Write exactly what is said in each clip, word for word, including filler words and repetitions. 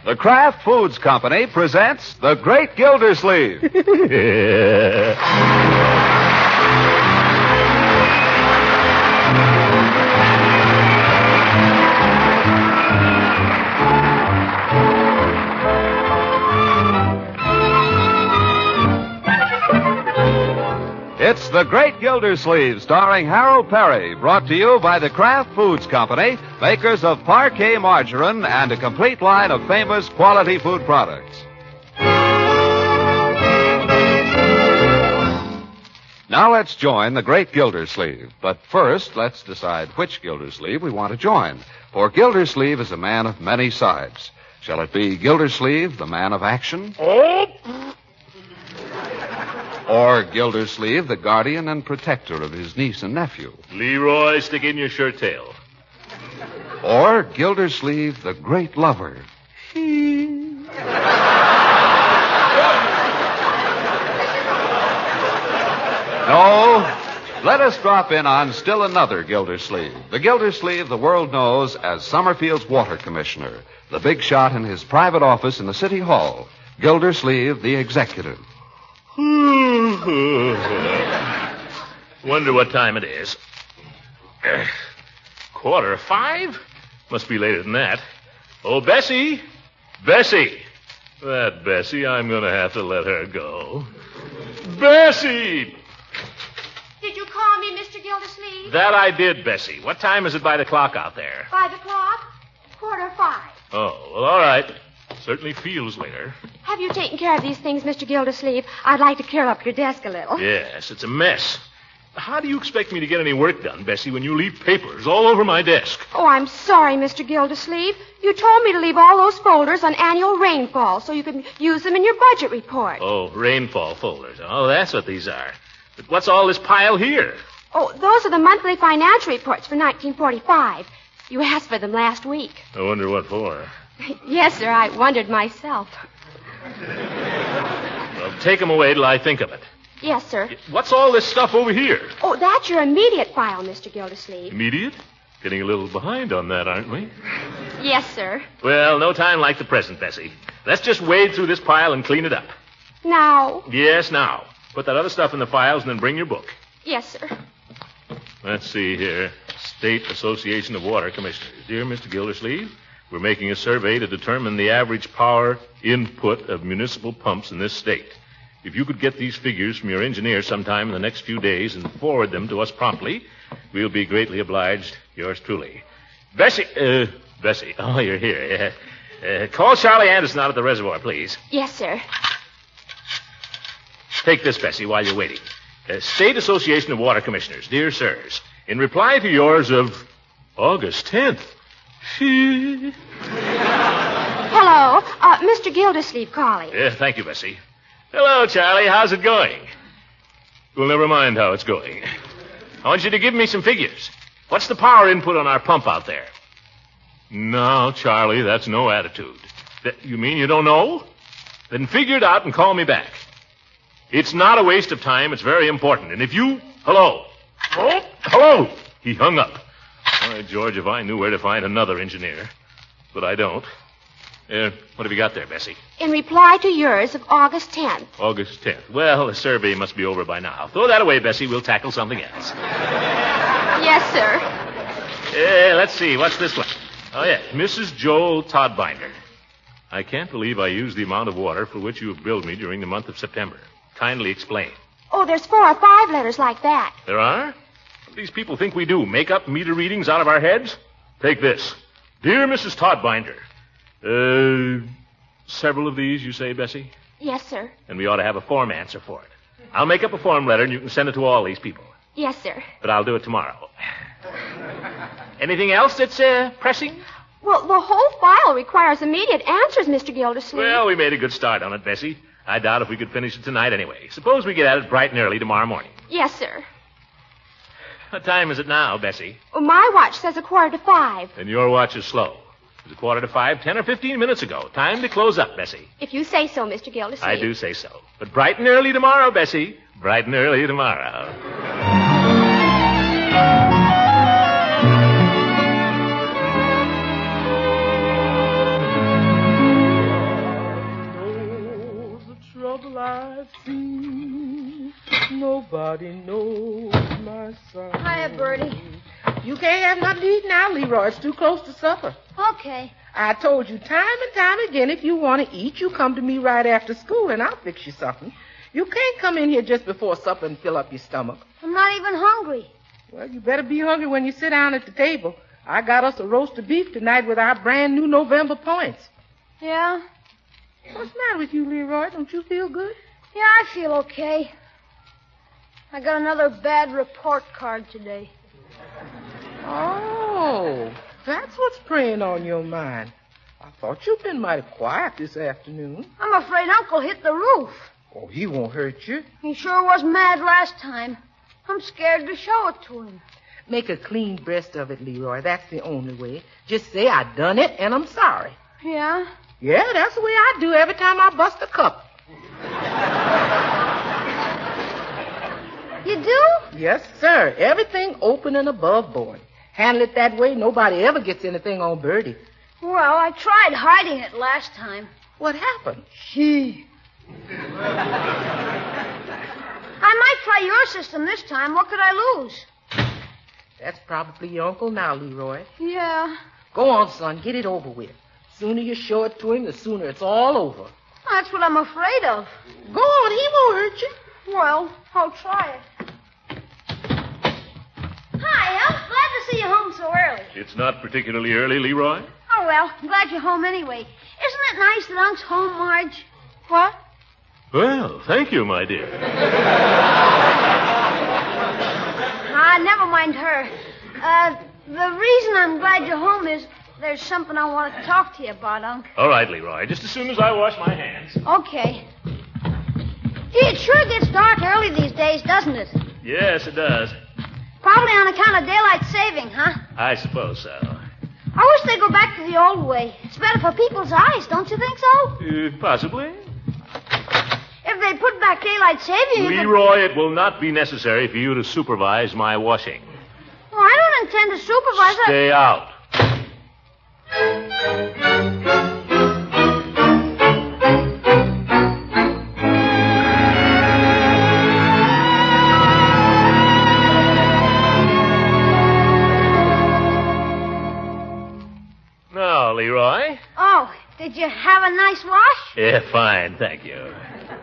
The Kraft Foods Company presents The Great Gildersleeve. It's The Great Gildersleeve, starring Harold Perry, brought to you by the Kraft Foods Company, makers of Parquet margarine and a complete line of famous quality food products. Now let's join The Great Gildersleeve. But first, let's decide which Gildersleeve we want to join. For Gildersleeve is a man of many sides. Shall it be Gildersleeve, the man of action? Or Gildersleeve, the guardian and protector of his niece and nephew? Leroy, stick in your shirt tail. Or Gildersleeve, the great lover? No, let us drop in on still another Gildersleeve. The Gildersleeve the world knows as Summerfield's water commissioner, the big shot in his private office in the city hall. Gildersleeve, the executive. Wonder what time it is. Uh, quarter five? Must be later than that. Oh, Bessie! Bessie! That Bessie, I'm going to have to let her go. Bessie! Did you call me, Mister Gildersleeve? That I did, Bessie. What time is it by the clock out there? By the clock? Quarter five. Oh, well, all right. Certainly feels later. Have you taken care of these things, Mister Gildersleeve? I'd like to clear up your desk a little. Yes, it's a mess. How do you expect me to get any work done, Bessie, when you leave papers all over my desk? Oh, I'm sorry, Mister Gildersleeve. You told me to leave all those folders on annual rainfall so you could use them in your budget report. Oh, rainfall folders. Oh, that's what these are. But what's all this pile here? Oh, those are the monthly financial reports for nineteen forty-five. You asked for them last week. I wonder what for. Yes, sir, I wondered myself. Well, take them away till I think of it. Yes, sir. What's all this stuff over here? Oh, that's your immediate file, Mister Gildersleeve. Immediate? Getting a little behind on that, aren't we? Yes, sir. Well, no time like the present, Bessie. Let's just wade through this pile and clean it up. Now? Yes, now. Put that other stuff in the files and then bring your book. Yes, sir. Let's see here. State Association of Water Commissioners. Dear Mister Gildersleeve, we're making a survey to determine the average power input of municipal pumps in this state. If you could get these figures from your engineer sometime in the next few days and forward them to us promptly, we'll be greatly obliged. Yours truly. Bessie, uh, Bessie, oh, you're here. Uh, uh, call Charlie Anderson out at the reservoir, please. Yes, sir. Take this, Bessie, while you're waiting. Uh, State Association of Water Commissioners, dear sirs, in reply to yours of August tenth. Hello, uh, Mister Gildersleeve calling. Yeah, thank you, Bessie. Hello, Charlie. How's it going? Well, never mind how it's going. I want you to give me some figures. What's the power input on our pump out there? No, Charlie, that's no attitude. That, you mean you don't know? Then figure it out and call me back. It's not a waste of time. It's very important. And if you... Hello. Oh, hello. He hung up. Why, George, if I knew where to find another engineer. But I don't. Uh, what have you got there, Bessie? In reply to yours of August tenth. August tenth. Well, the survey must be over by now. Throw that away, Bessie. We'll tackle something else. Yes, sir. Uh, let's see. What's this one? Oh, yeah. Missus Joel Todbinder. I can't believe I used the amount of water for which you have billed me during the month of September. Kindly explain. Oh, there's four or five letters like that. There are? What do these people think we do? Make up meter readings out of our heads? Take this. Dear Missus Todbinder. Uh, several of these, you say, Bessie? Yes, sir. And we ought to have a form answer for it. I'll make up a form letter and you can send it to all these people. Yes, sir. But I'll do it tomorrow. Anything else that's uh, pressing? Well, the whole file requires immediate answers, Mister Gildersleeve. Well, we made a good start on it, Bessie. I doubt if we could finish it tonight anyway. Suppose we get at it bright and early tomorrow morning. Yes, sir. What time is it now, Bessie? Well, my watch says a quarter to five. And your watch is slow. It was a quarter to five, ten or fifteen minutes ago. Time to close up, Bessie. If you say so, Mister Gildersleeve. I do say so. But bright and early tomorrow, Bessie. Bright and early tomorrow. I've seen. Nobody knows my sorrow. Hiya, Bertie. You can't have nothing to eat now, Leroy. It's too close to supper. Okay. I told you time and time again, if you want to eat, you come to me right after school, and I'll fix you something. You can't come in here just before supper and fill up your stomach. I'm not even hungry. Well, you better be hungry when you sit down at the table. I got us a roast of beef tonight with our brand new November points. Yeah? What's the matter with you, Leroy? Don't you feel good? Yeah, I feel okay. I got another bad report card today. Oh, that's what's preying on your mind. I thought you'd been mighty quiet this afternoon. I'm afraid Uncle hit the roof. Oh, he won't hurt you. He sure was mad last time. I'm scared to show it to him. Make a clean breast of it, Leroy. That's the only way. Just say I done it and I'm sorry. Yeah? Yeah, that's the way I do every time I bust a cup. You do? Yes, sir. Everything open and above board. Handle it that way, nobody ever gets anything on Bertie. Well, I tried hiding it last time. What happened? She. I might try your system this time. What could I lose? That's probably your uncle now, Leroy. Yeah. Go on, son. Get it over with. The sooner you show it to him, the sooner it's all over. That's what I'm afraid of. Go on. He won't hurt you. Well, I'll try it. Hi, I'm glad to see you home so early. It's not particularly early, Leroy. Oh, well, I'm glad you're home anyway. Isn't it nice that Unc's home, Marge? What? Well, thank you, my dear. Ah, never mind her. Uh, the reason I'm glad you're home is there's something I want to talk to you about, Unc. All right, Leroy, just as soon as I wash my hands. Okay. Gee, it sure gets dark early these days, doesn't it? Yes, it does. Probably on account of daylight saving, huh? I suppose so. I wish they'd go back to the old way. It's better for people's eyes, don't you think so? Uh, possibly. If they put back daylight saving... Leroy, could... it will not be necessary for you to supervise my washing. Well, I don't intend to supervise it. Stay out. Now, Leroy. Oh, did you have a nice wash? Yeah, fine, thank you.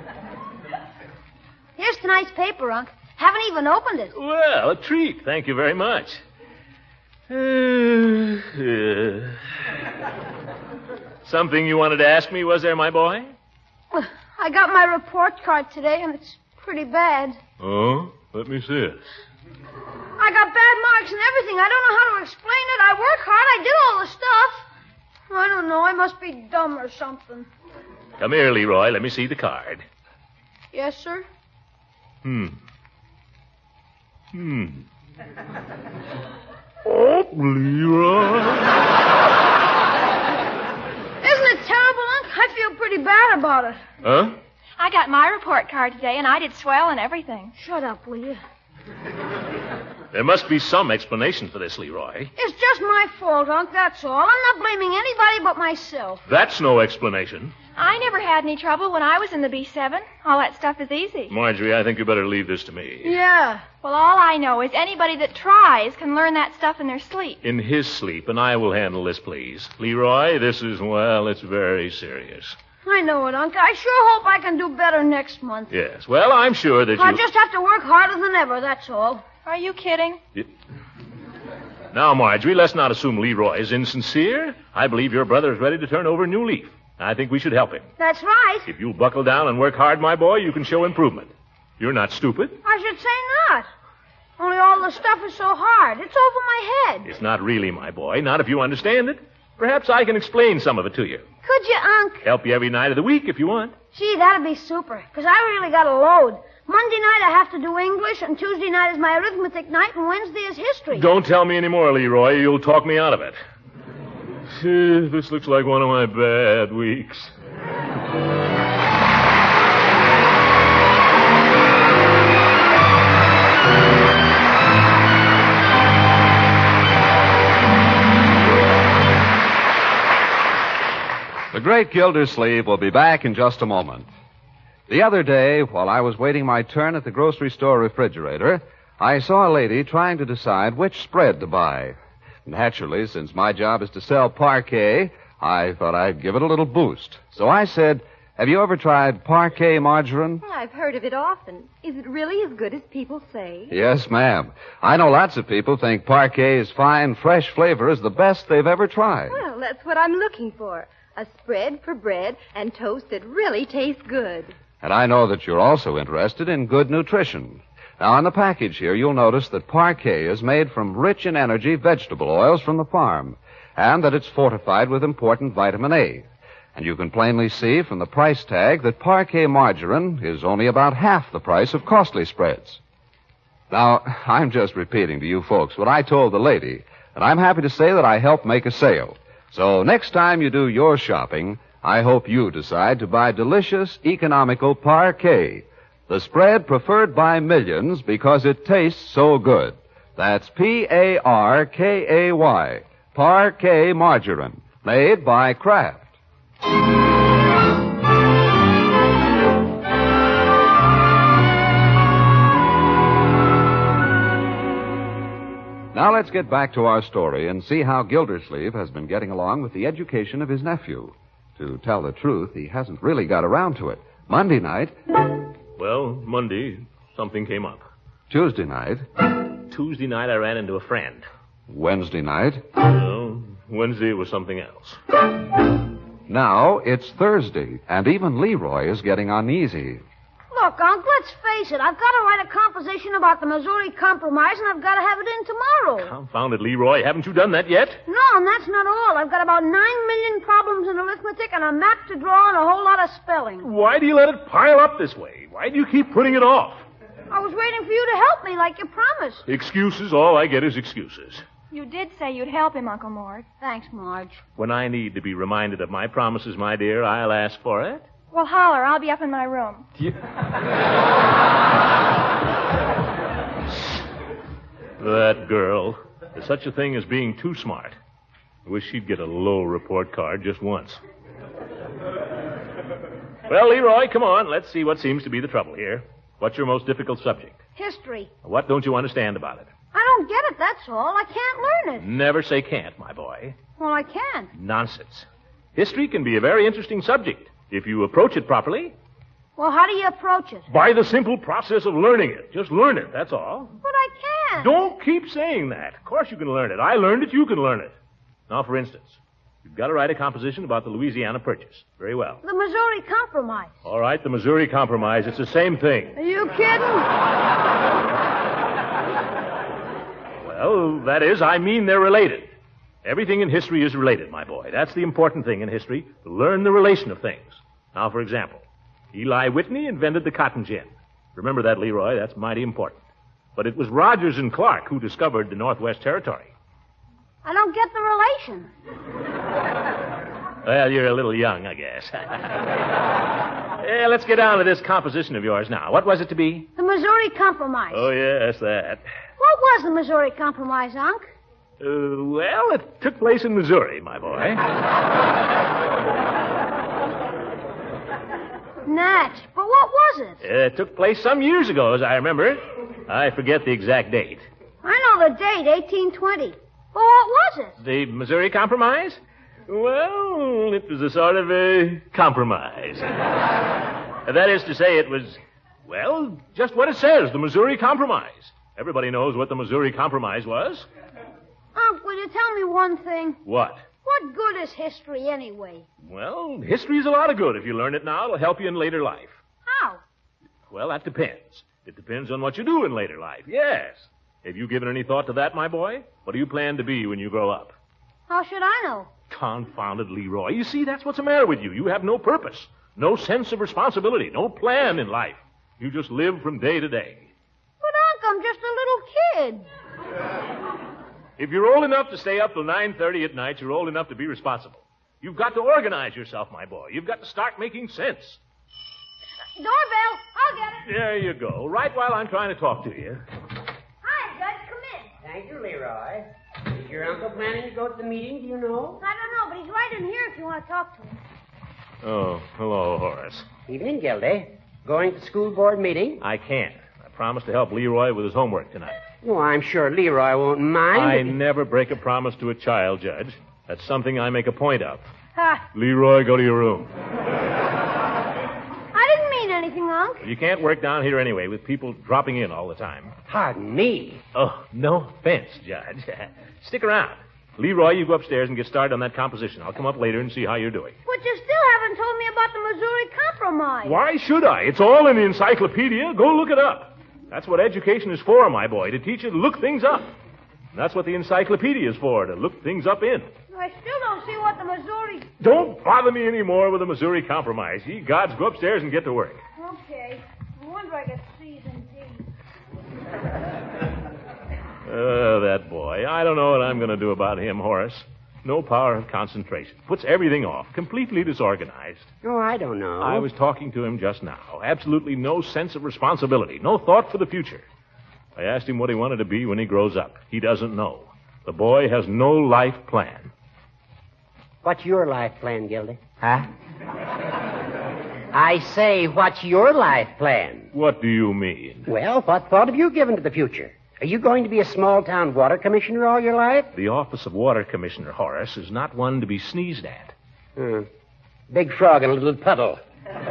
Here's tonight's paper, Unc. Haven't even opened it. Well, a treat. Thank you very much. Uh, uh, something you wanted to ask me, was there, my boy? Well, I got my report card today, and it's pretty bad. Oh? Let me see it. I got bad marks and everything. I don't know how to explain it. I work hard. I did all the stuff. I don't know. I must be dumb or something. Come here, Leroy. Let me see the card. Yes, sir? Hmm. Hmm. Oh, Leroy. Isn't it terrible, Unc? I feel pretty bad about it. Huh? I got my report card today, and I did swell and everything. Shut up, will you? There must be some explanation for this, Leroy. It's just my fault, Unc, that's all. I'm not blaming anybody but myself. That's no explanation. I never had any trouble when I was in the B seven. All that stuff is easy. Marjorie, I think you better leave this to me. Yeah. Well, all I know is anybody that tries can learn that stuff in their sleep. In his sleep, and I will handle this, please. Leroy, this is, well, it's very serious. I know it, Unc. I sure hope I can do better next month. Yes. Well, I'm sure that you... I'll just have to work harder than ever, that's all. Are you kidding? Yeah. Now, Marjorie, let's not assume Leroy is insincere. I believe your brother is ready to turn over a new leaf. I think we should help him. That's right. If you'll buckle down and work hard, my boy, you can show improvement. You're not stupid. I should say not. Only all the stuff is so hard. It's over my head. It's not really, my boy. Not if you understand it. Perhaps I can explain some of it to you. Could you, Unc? Help you every night of the week if you want. Gee, that'd be super, because I really got a load. Monday night I have to do English, and Tuesday night is my arithmetic night, and Wednesday is history. Don't tell me any more, Leroy. You'll talk me out of it. This looks like one of my bad weeks. The great Gildersleeve will be back in just a moment. The other day, while I was waiting my turn at the grocery store refrigerator, I saw a lady trying to decide which spread to buy. Naturally, since my job is to sell Parquet, I thought I'd give it a little boost. So I said, have you ever tried Parquet margarine? I've heard of it often. Is it really as good as people say? Yes, ma'am. I know lots of people think Parquet's fine, fresh flavor is the best they've ever tried. Well, that's what I'm looking for. A spread for bread and toast that really tastes good. And I know that you're also interested in good nutrition. Now, on the package here, you'll notice that Parquet is made from rich in energy vegetable oils from the farm, and that it's fortified with important vitamin A. And you can plainly see from the price tag that Parquet margarine is only about half the price of costly spreads. Now, I'm just repeating to you folks what I told the lady, and I'm happy to say that I helped make a sale. So next time you do your shopping, I hope you decide to buy delicious, economical Parquet, the spread preferred by millions because it tastes so good. That's P A R K A Y, Parquet margarine, made by Kraft. Now let's get back to our story and see how Gildersleeve has been getting along with the education of his nephew. To tell the truth, he hasn't really got around to it. Monday night... Well, Monday, something came up. Tuesday night... Tuesday night, I ran into a friend. Wednesday night... Well, Wednesday was something else. Now it's Thursday, and even Leroy is getting uneasy. Look, Unc, let's face it. I've got to write a composition about the Missouri Compromise, and I've got to have it in tomorrow. Confound it, Leroy. Haven't you done that yet? No, and that's not all. I've got about nine million problems in arithmetic and a map to draw and a whole lot of spelling. Why do you let it pile up this way? Why do you keep putting it off? I was waiting for you to help me like you promised. Excuses. All I get is excuses. You did say you'd help him, Uncle Mort. Thanks, Marge. When I need to be reminded of my promises, my dear, I'll ask for it. Well, holler. I'll be up in my room. That girl. There's such a thing as being too smart. I wish she'd get a low report card just once. Well, Leroy, come on. Let's see what seems to be the trouble here. What's your most difficult subject? History. What don't you understand about it? I don't get it, that's all. I can't learn it. Never say can't, my boy. Well, I can. Nonsense. History can be a very interesting subject if you approach it properly. Well, how do you approach it? By the simple process of learning it. Just learn it, that's all. But I can't. Don't keep saying that. Of course you can learn it. I learned it, you can learn it. Now, for instance, you've got to write a composition about the Louisiana Purchase. Very well. The Missouri Compromise. All right, the Missouri Compromise. It's the same thing. Are you kidding? Well, that is, I mean they're related. Everything in history is related, my boy. That's the important thing in history, to learn the relation of things. Now, for example, Eli Whitney invented the cotton gin. Remember that, Leroy? That's mighty important. But it was Rogers and Clark who discovered the Northwest Territory. I don't get the relation. Well, you're a little young, I guess. Yeah, let's get down to this composition of yours now. What was it to be? The Missouri Compromise. Oh, yes, that. What was the Missouri Compromise, Unc? Uh, well, it took place in Missouri, my boy. Natch, but what was it? It took place some years ago, as I remember. I forget the exact date. I know the date, eighteen twenty. But what was it? The Missouri Compromise? Well, it was a sort of a compromise. That is to say, it was, well, just what it says, the Missouri Compromise. Everybody knows what the Missouri Compromise was. Unc, will you tell me one thing? What? What good is history anyway? Well, history is a lot of good. If you learn it now, it'll help you in later life. How? Well, that depends. It depends on what you do in later life, yes. Have you given any thought to that, my boy? What do you plan to be when you grow up? How should I know? Confounded Leroy. You see, that's what's the matter with you. You have no purpose, no sense of responsibility, no plan in life. You just live from day to day. But, Unc, I'm just a little kid. If you're old enough to stay up till nine thirty at night, you're old enough to be responsible. You've got to organize yourself, my boy. You've got to start making sense. Doorbell, I'll get it. There you go. Right while I'm trying to talk to you. Hi, Judge, come in. Thank you, Leroy. Is your uncle planning to go to the meeting, do you know? I don't know, but he's right in here if you want to talk to him. Oh, hello, Horace. Evening, Gildy. Going to school board meeting? I can't. I promised to help Leroy with his homework tonight. Well, I'm sure Leroy won't mind. I if he- never break a promise to a child, Judge. That's something I make a point of. Ha! Leroy, go to your room. I didn't mean anything, Unc. You can't work down here anyway with people dropping in all the time. Pardon me. Oh, no offense, Judge. Stick around. Leroy, you go upstairs and get started on that composition. I'll come up later and see how you're doing. But you still haven't told me about the Missouri Compromise. Why should I? It's all in the encyclopedia. Go look it up. That's what education is for, my boy, to teach you to look things up. And that's what the encyclopedia is for, to look things up in. I still don't see what the Missouri... Don't bother me anymore with the Missouri Compromise. Ye gods, go upstairs and get to work. Okay. I wonder I get C's and D's. Oh, that boy. I don't know what I'm going to do about him, Horace. No power of concentration. Puts everything off. Completely disorganized. Oh, I don't know. I was talking to him just now. Absolutely no sense of responsibility. No thought for the future. I asked him what he wanted to be when he grows up. He doesn't know. The boy has no life plan. What's your life plan, Gildy? Huh? I say, what's your life plan? What do you mean? Well, what thought have you given to the future? Are you going to be a small-town water commissioner all your life? The office of water commissioner, Horace, is not one to be sneezed at. Hmm. Big frog in a little puddle.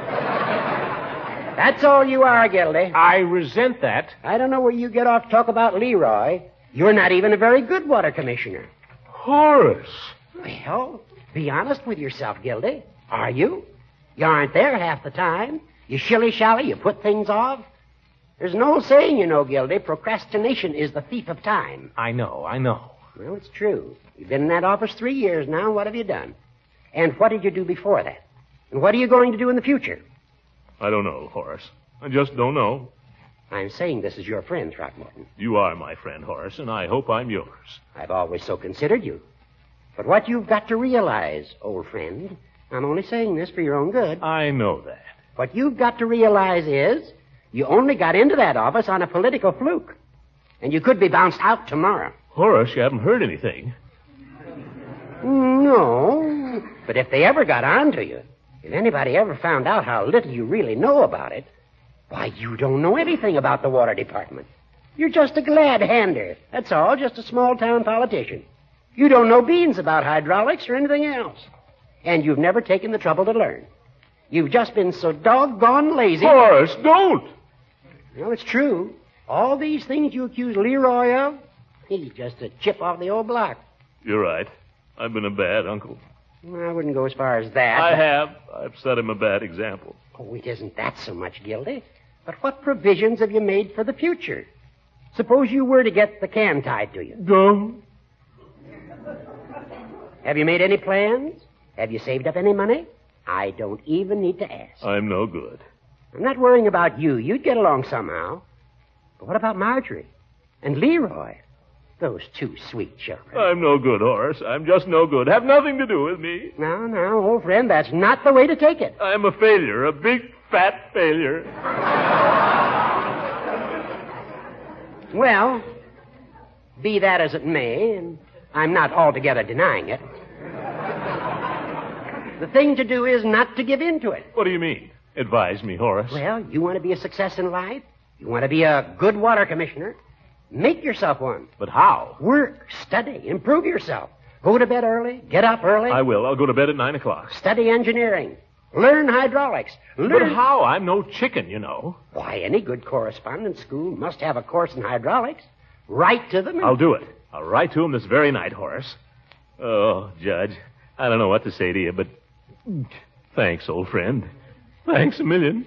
That's all you are, Gildy. I resent that. I don't know where you get off to talk about Leroy. You're not even a very good water commissioner. Horace. Well, be honest with yourself, Gildy. Are you? You aren't there half the time. You shilly-shally, you put things off. There's an old saying, you know, Gildy, procrastination is the thief of time. I know, I know. Well, it's true. You've been in that office three years now. What have you done? And what did you do before that? And what are you going to do in the future? I don't know, Horace. I just don't know. I'm saying this as your friend, Throckmorton. You are my friend, Horace, and I hope I'm yours. I've always so considered you. But what you've got to realize, old friend, I'm only saying this for your own good. I know that. What you've got to realize is you only got into that office on a political fluke. And you could be bounced out tomorrow. Horace, you haven't heard anything. No. But if they ever got on to you, if anybody ever found out how little you really know about it, why, you don't know anything about the water department. You're just a glad-hander. That's all, just a small-town politician. You don't know beans about hydraulics or anything else. And you've never taken the trouble to learn. You've just been so doggone lazy. Horace, don't! Well, it's true. All these things you accuse Leroy of, he's just a chip off the old block. You're right. I've been a bad uncle. Well, I wouldn't go as far as that. I but... have. I've set him a bad example. Oh, it isn't that so much, Gildy. But what provisions have you made for the future? Suppose you were to get the can tied to you. Don't. Have you made any plans? Have you saved up any money? I don't even need to ask. I'm no good. I'm not worrying about you. You'd get along somehow. But what about Marjorie and Leroy? Those two sweet children. I'm no good, Horace. I'm just no good. Have nothing to do with me. No, no, old friend, that's not the way to take it. I'm a failure, a big, fat failure. Well, be that as it may, and I'm not altogether denying it, the thing to do is not to give in to it. What do you mean? Advise me, Horace. Well, you want to be a success in life? You want to be a good water commissioner? Make yourself one. But how? Work, study, improve yourself. Go to bed early, get up early. I will. I'll go to bed at nine o'clock. Study engineering. Learn hydraulics. Learn... But how? I'm no chicken, you know. Why, any good correspondence school must have a course in hydraulics. Write to them and... I'll do it. I'll write to them this very night, Horace. Oh, Judge, I don't know what to say to you, but thanks, old friend. Thanks a million.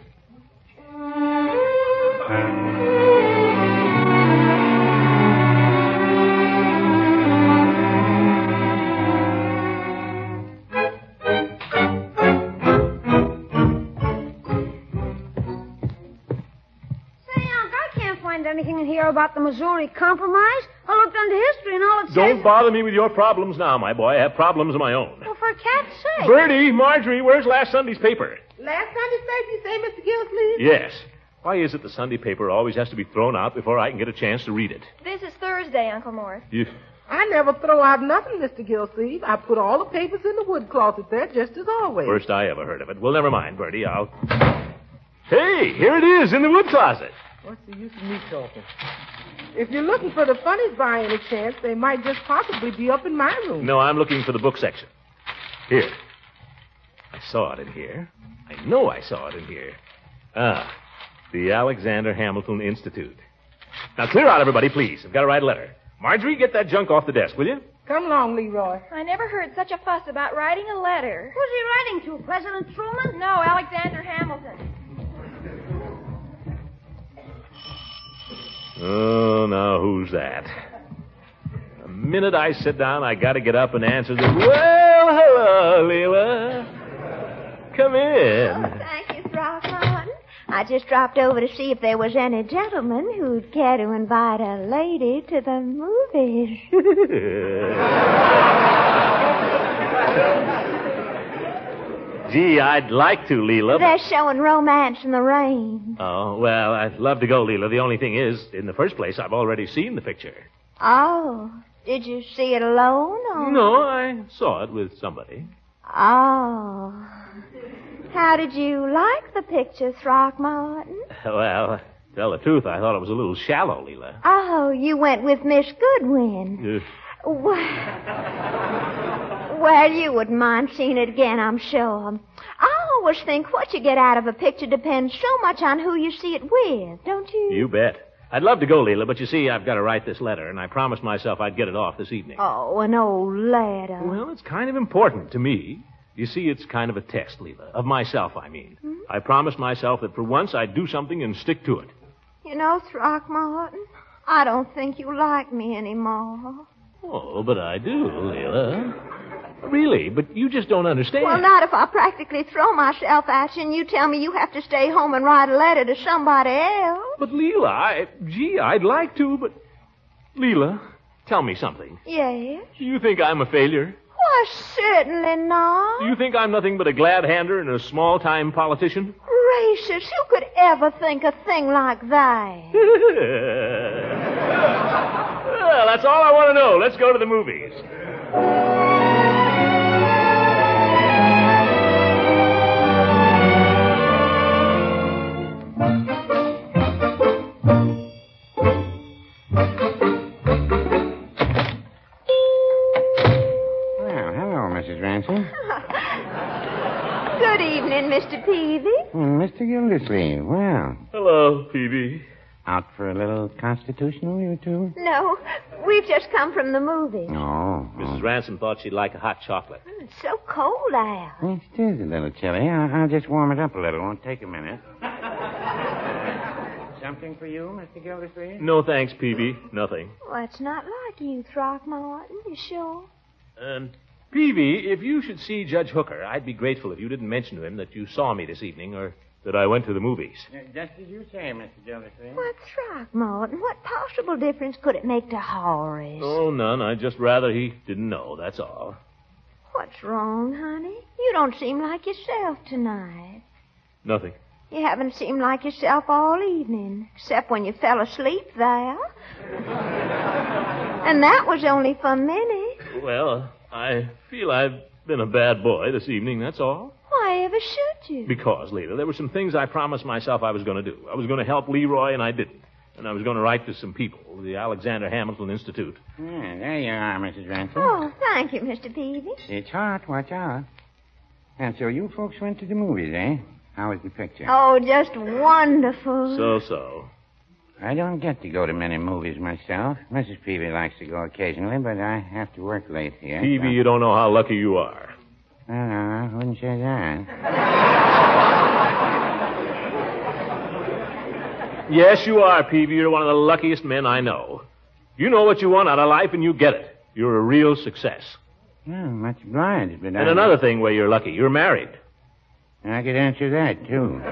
Anything in here about the Missouri Compromise? I looked into history and all it says... Don't bother me with your problems now, my boy. I have problems of my own. Well, for cat's sake. Bertie, Marjorie, where's last Sunday's paper? Last Sunday's paper, you say, Mister Gillsleeve? Yes. Why is it the Sunday paper always has to be thrown out before I can get a chance to read it? This is Thursday, Uncle Morris. You... I never throw out nothing, Mister Gillsleeve. I put all the papers in the wood closet there, just as always. First I ever heard of it. Well, never mind, Bertie. I'll... Hey, here it is in the wood closet. What's the use of me talking? If you're looking for the funnies by any chance, they might just possibly be up in my room. No, I'm looking for the book section. Here. I saw it in here. I know I saw it in here. Ah, the Alexander Hamilton Institute. Now, clear out, everybody, please. I've got to write a letter. Marjorie, get that junk off the desk, will you? Come along, Leroy. I never heard such a fuss about writing a letter. Who's he writing to? President Truman? No, Alexander Hamilton. Oh, now who's that? The minute I sit down, I got to get up and answer the... Well, hello, Leela. Come in. Oh, thank you, Throckmorton. I just dropped over to see if there was any gentleman who'd care to invite a lady to the movies. Gee, I'd like to, Leela. They're showing Romance in the Rain. Oh, well, I'd love to go, Leela. The only thing is, in the first place, I've already seen the picture. Oh, did you see it alone? Or... No, I saw it with somebody. Oh. How did you like the picture, Throckmorton? Well, to tell the truth, I thought it was a little shallow, Leela. Oh, you went with Miss Goodwin. Uh, Well, well, you wouldn't mind seeing it again, I'm sure. I always think what you get out of a picture depends so much on who you see it with, don't you? You bet. I'd love to go, Leela, but you see, I've got to write this letter, and I promised myself I'd get it off this evening. Oh, an old letter. Well, it's kind of important to me. You see, it's kind of a test, Leela. Of myself, I mean. Hmm? I promised myself that for once I'd do something and stick to it. You know, Throckmorton, I don't think you like me anymore. Oh, but I do, Leela. Really, but you just don't understand. Well, not if I practically throw myself at you and you tell me you have to stay home and write a letter to somebody else. But, Leela, I... Gee, I'd like to, but... Leela, tell me something. Yes? Do you think I'm a failure? Why, certainly not. Do you think I'm nothing but a glad-hander and a small-time politician? Gracious, who could ever think a thing like that? Well, that's all I want to know. Let's go to the movies. Good evening, Mister Peavy. Mm, Mister Gildersleeve, well. Hello, Peavy. Out for a little constitutional, you two? No, we've just come from the movie. Oh. Missus Ransom thought she'd like a hot chocolate. Mm, it's so cold out. Yes, it is a little chilly. I'll, I'll just warm it up a little. Won't take a minute. Something for you, Mister Gildersleeve? No, thanks, Peavy. Nothing. Well, it's not like you, Throckmorton. You sure? Um... Peavy, if you should see Judge Hooker, I'd be grateful if you didn't mention to him that you saw me this evening or that I went to the movies. Just as you say, Mister Gildersleeve. What, Throckmorton? What possible difference could it make to Horace? Oh, none. I'd just rather he didn't know, that's all. What's wrong, honey? You don't seem like yourself tonight. Nothing. You haven't seemed like yourself all evening, except when you fell asleep there. And that was only for a minute. Well... I feel I've been a bad boy this evening, that's all. Why ever should you? Because, Leela, there were some things I promised myself I was going to do. I was going to help Leroy, and I didn't. And I was going to write to some people, the Alexander Hamilton Institute. Yeah, there you are, Missus Ransom. Oh, thank you, Mister Peavy. It's hot, watch out. And so you folks went to the movies, eh? How was the picture? Oh, just wonderful. So-so. I don't get to go to many movies myself. Missus Peavy likes to go occasionally, but I have to work late here. Peavy, so... you don't know how lucky you are. Oh, no, I wouldn't say that. Yes, you are, Peavy. You're one of the luckiest men I know. You know what you want out of life, and you get it. You're a real success. Oh, much obliged, but And I... another thing where you're lucky. You're married. I could answer that, too.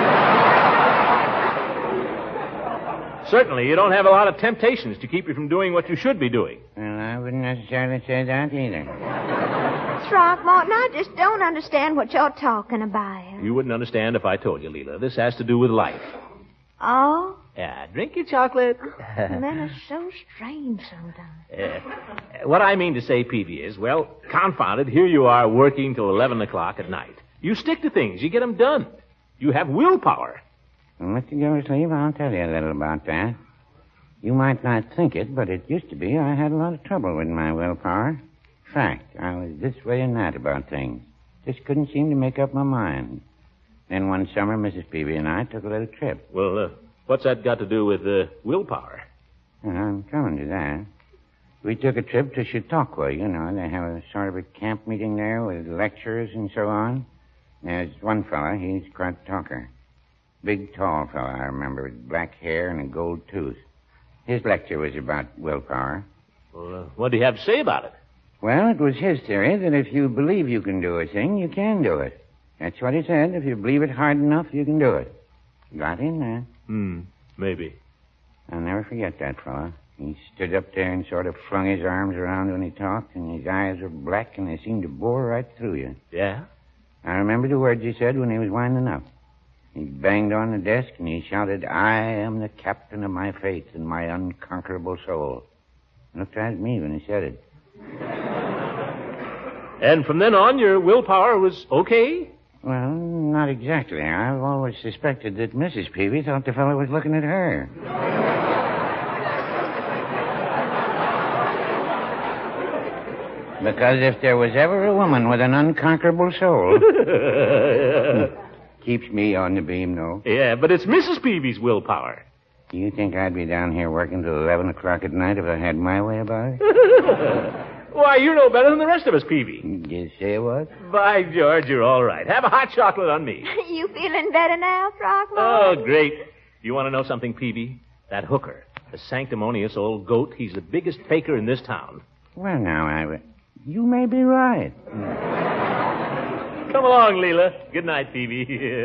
Certainly, you don't have a lot of temptations to keep you from doing what you should be doing. Well, I wouldn't necessarily say that either. Throckmorton, I just don't understand what you're talking about. You wouldn't understand if I told you, Leela. This has to do with life. Oh? Yeah, drink your chocolate. Men are so strange sometimes. Uh, what I mean to say, Peavy, is, well, confounded, here you are working till eleven o'clock at night. You stick to things. You get them done. You have willpower. Well, Mister Gildersleeve, I'll tell you a little about that. You might not think it, but it used to be I had a lot of trouble with my willpower. Fact, I was this way and that about things. Just couldn't seem to make up my mind. Then one summer, Missus Peavy and I took a little trip. Well, uh, what's that got to do with uh, willpower? Well, I'm coming to that. We took a trip to Chautauqua, you know. They have a sort of a camp meeting there with lecturers and so on. There's one fella, he's quite a talker. Big, tall fella, I remember, with black hair and a gold tooth. His lecture was about willpower. Well, uh, what do you have to say about it? Well, it was his theory that if you believe you can do a thing, you can do it. That's what he said. If you believe it hard enough, you can do it. Got in there. Hmm, maybe. I'll never forget that fella. He stood up there and sort of flung his arms around when he talked, and his eyes were black, and they seemed to bore right through you. Yeah? I remember the words he said when he was winding up. He banged on the desk, and he shouted, "I am the captain of my fate and my unconquerable soul." He looked right at me when he said it. And from then on, your willpower was okay? Well, not exactly. I've always suspected that Missus Peavy thought the fellow was looking at her. Because if there was ever a woman with an unconquerable soul... keeps me on the beam, though. Yeah, but it's Missus Peavy's willpower. Do you think I'd be down here working till eleven o'clock at night if I had my way about it? Why, you're no better than the rest of us, Peavy. Did you say what? By George, you're all right. Have a hot chocolate on me. You feeling better now, Throckmorton? Oh, great. You want to know something, Peavy? That hooker, the sanctimonious old goat, he's the biggest faker in this town. Well, now, I... You may be right. Come along, Leela. Good night, Peavy.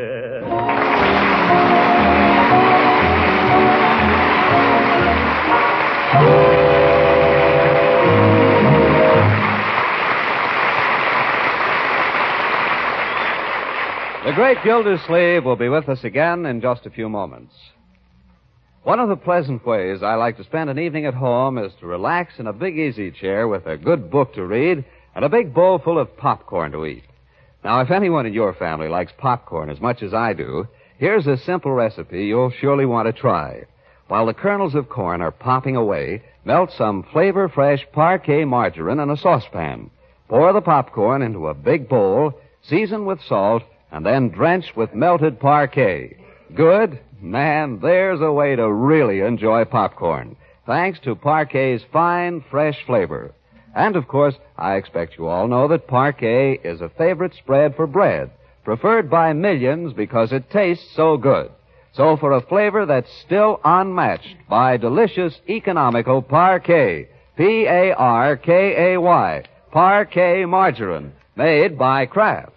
The great Gildersleeve will be with us again in just a few moments. One of the pleasant ways I like to spend an evening at home is to relax in a big easy chair with a good book to read and a big bowl full of popcorn to eat. Now, if anyone in your family likes popcorn as much as I do, here's a simple recipe you'll surely want to try. While the kernels of corn are popping away, melt some flavor-fresh Parquet margarine in a saucepan. Pour the popcorn into a big bowl, season with salt, and then drench with melted Parquet. Good? Man, there's a way to really enjoy popcorn, thanks to Parquet's fine, fresh flavor. And, of course, I expect you all know that Parquet is a favorite spread for bread, preferred by millions because it tastes so good. So for a flavor that's still unmatched, buy delicious, economical Parquet, P A R K A Y, Parquet margarine, made by Kraft.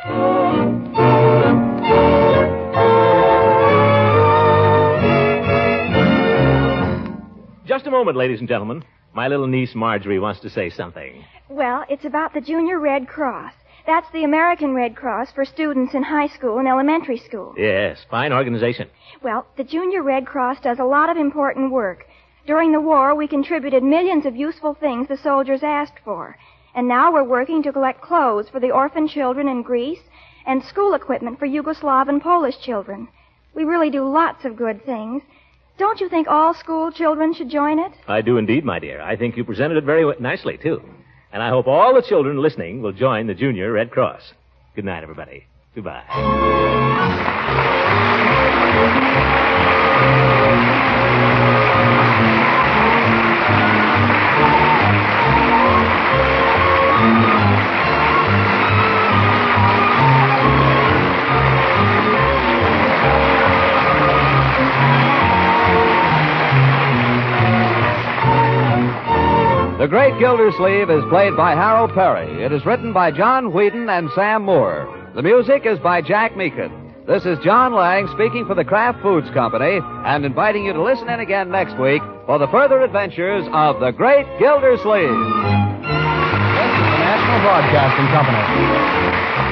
Just a moment, ladies and gentlemen. My little niece Marjorie wants to say something. Well, it's about the Junior Red Cross. That's the American Red Cross for students in high school and elementary school. Yes, fine organization. Well, the Junior Red Cross does a lot of important work. During the war, we contributed millions of useful things the soldiers asked for. And now we're working to collect clothes for the orphan children in Greece and school equipment for Yugoslav and Polish children. We really do lots of good things. Don't you think all school children should join it? I do indeed, my dear. I think you presented it very nicely, too. And I hope all the children listening will join the Junior Red Cross. Good night, everybody. Goodbye. The Great Gildersleeve is played by Harold Perry. It is written by John Whedon and Sam Moore. The music is by Jack Meakin. This is John Lang speaking for the Kraft Foods Company and inviting you to listen in again next week for the further adventures of the Great Gildersleeve. This is the National Broadcasting Company.